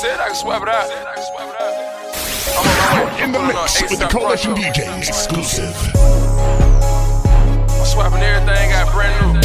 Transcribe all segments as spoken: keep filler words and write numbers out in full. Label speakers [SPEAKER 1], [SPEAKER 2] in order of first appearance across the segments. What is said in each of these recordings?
[SPEAKER 1] said I can swap it out.
[SPEAKER 2] You're in the mix with the Coalition D J exclusive.
[SPEAKER 1] I'm swapping everything, got brand new.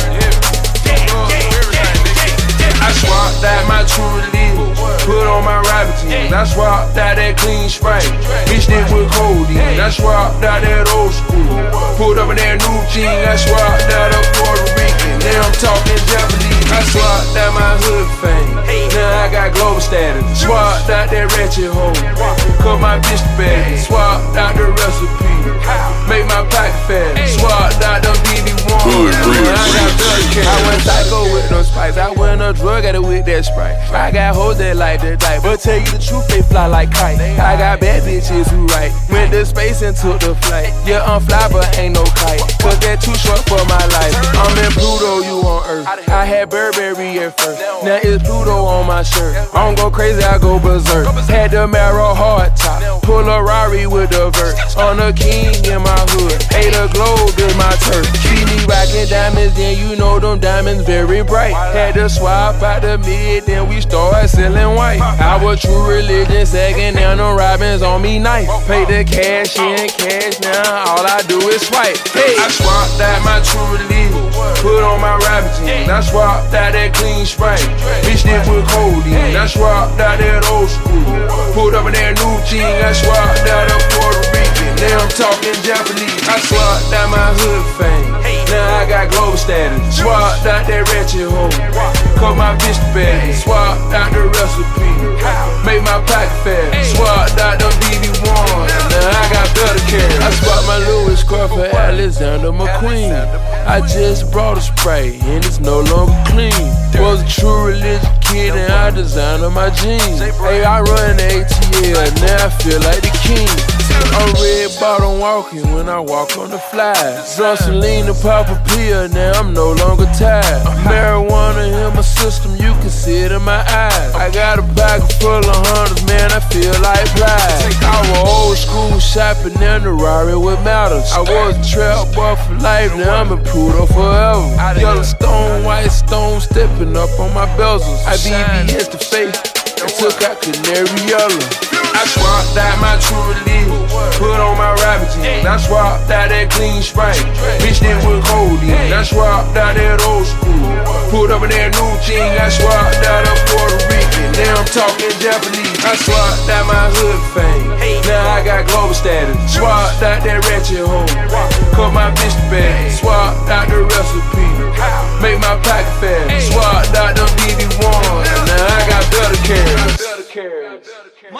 [SPEAKER 1] I swapped out my true religion, put on my rabbit jeans. I swapped out that clean Sprite, mixed it with codeine. I swapped out that old school, put up in that new jeans. I swapped out a Puerto Rican, now I'm talking Japanese. I swapped out my hood fame, now I got global status. Swapped out that ratchet hoe, cut my bitch to bed. Swapped out the recipe, make my pocket fat. Swapped out them B D ones, I got blood cash. I went psycho with them spikes, I went a drug at it with that Sprite. I got hoes that like to die, but tell you the truth, they fly like kites. I got bad bitches who right, went to space and took the flight. Yeah, I'm fly, but ain't no kite, cause that too short for my life. I'm in Pluto, you on Earth. I had Burberry at first, now it's Pluto on my shirt. I don't go crazy, I go berserk. Had the Marrow hard top, pull a Rari with the vert. On the king in my hood, ate a globe in my turf. See me rockin' diamonds, then you know them diamonds very bright. Had to swap out the mid, then we started selling white. Our true religion second, now them robins on me nice. Pay the cash in cash, now all I do is swipe. Hey, I swapped out my true religion, put on my rabbit jeans. I swapped out that clean Sprite, mixed it with codeine. I swapped out that old school, put up in that new jeans. I swapped out a Puerto Rican, now I'm talking Japanese. I swapped out my hood fame, now I got global status. Swapped out that ratchet hoe, cut my bitch to bed. Swapped out the recipe, make my pocket fat. Swapped out them B D ones, now I got better cash. I swapped my Louis Croft for Alexander McQueen. I just brought a spray and it's no longer clean. Was a true religious kid and I designed my jeans. Hey, I run the A T L, now I feel like the king. I'm red bottom walking when I walk on the fly. Jocelyn to pop a pill, now I'm no longer tired. Marijuana in my system, you can see it in my eyes. I got a pocket full of hundreds, man, I feel like pride. I was old school shopping in the Rari with matters. I was a trap boy for life, now I'm a Pluto forever. Yellow stone, white stone, stepping up on my bezels. I B B S the face, and took out canary yellow. I swapped out my true religion, put on my rabbit jeans. I swapped out that clean Sprite, mixed it with codeine. I swapped out that old school, put up in that new jeans. I swapped out a Puerto Rican, now I'm talking Japanese. I swapped out my hood fame, now I got global status. Swapped out that ratchet hoe, cut my bitch to bed. Swapped out the recipe, make my pocket fat. Swapped out them B D ones, now I got better cash.